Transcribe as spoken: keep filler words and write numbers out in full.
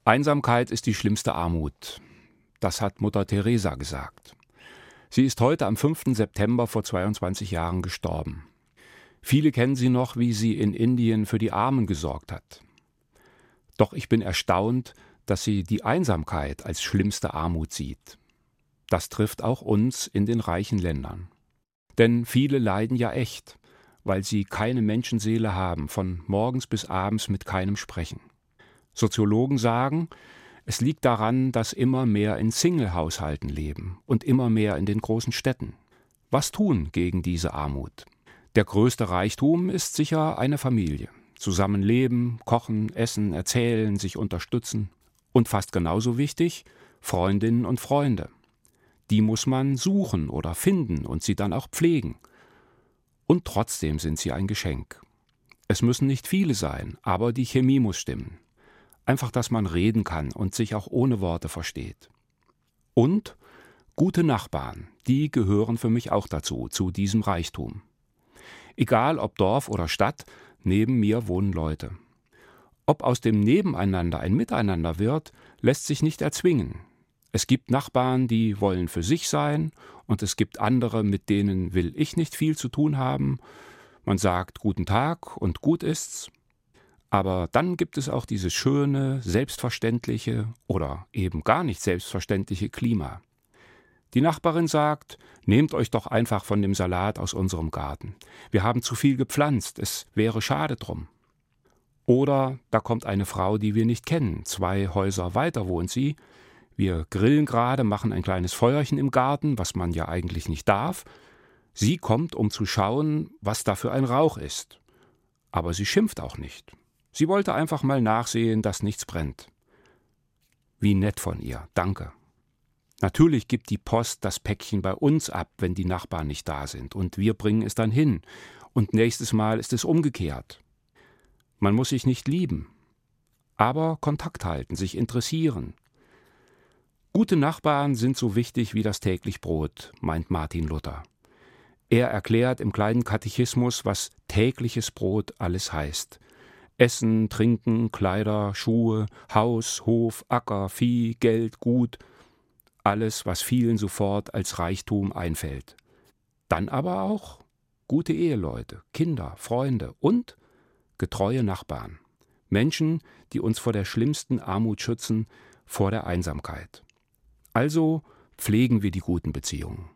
Einsamkeit ist die schlimmste Armut. Das hat Mutter Teresa gesagt. Sie ist heute am fünften September vor zweiundzwanzig Jahren gestorben. Viele kennen sie noch, wie sie in Indien für die Armen gesorgt hat. Doch ich bin erstaunt, dass sie die Einsamkeit als schlimmste Armut sieht. Das trifft auch uns in den reichen Ländern. Denn viele leiden ja echt, weil sie keine Menschenseele haben, von morgens bis abends mit keinem sprechen. Soziologen sagen, es liegt daran, dass immer mehr in Single-Haushalten leben und immer mehr in den großen Städten. Was tun gegen diese Armut? Der größte Reichtum ist sicher eine Familie. Zusammen leben, kochen, essen, erzählen, sich unterstützen. Und fast genauso wichtig, Freundinnen und Freunde. Die muss man suchen oder finden und sie dann auch pflegen. Und trotzdem sind sie ein Geschenk. Es müssen nicht viele sein, aber die Chemie muss stimmen. Einfach, dass man reden kann und sich auch ohne Worte versteht. Und gute Nachbarn, die gehören für mich auch dazu, zu diesem Reichtum. Egal ob Dorf oder Stadt, neben mir wohnen Leute. Ob aus dem Nebeneinander ein Miteinander wird, lässt sich nicht erzwingen. Es gibt Nachbarn, die wollen für sich sein, und es gibt andere, mit denen will ich nicht viel zu tun haben. Man sagt Guten Tag und gut ist's. Aber dann gibt es auch dieses schöne, selbstverständliche oder eben gar nicht selbstverständliche Klima. Die Nachbarin sagt, nehmt euch doch einfach von dem Salat aus unserem Garten. Wir haben zu viel gepflanzt, es wäre schade drum. Oder da kommt eine Frau, die wir nicht kennen, zwei Häuser weiter wohnt sie. Wir grillen gerade, machen ein kleines Feuerchen im Garten, was man ja eigentlich nicht darf. Sie kommt, um zu schauen, was da für ein Rauch ist. Aber sie schimpft auch nicht. Sie wollte einfach mal nachsehen, dass nichts brennt. Wie nett von ihr, danke. Natürlich gibt die Post das Päckchen bei uns ab, wenn die Nachbarn nicht da sind, und wir bringen es dann hin. Und nächstes Mal ist es umgekehrt. Man muss sich nicht lieben, aber Kontakt halten, sich interessieren. Gute Nachbarn sind so wichtig wie das täglich Brot, meint Martin Luther. Er erklärt im kleinen Katechismus, was tägliches Brot alles heißt. Essen, Trinken, Kleider, Schuhe, Haus, Hof, Acker, Vieh, Geld, Gut. Alles, was vielen sofort als Reichtum einfällt. Dann aber auch gute Eheleute, Kinder, Freunde und getreue Nachbarn. Menschen, die uns vor der schlimmsten Armut schützen, vor der Einsamkeit. Also pflegen wir die guten Beziehungen.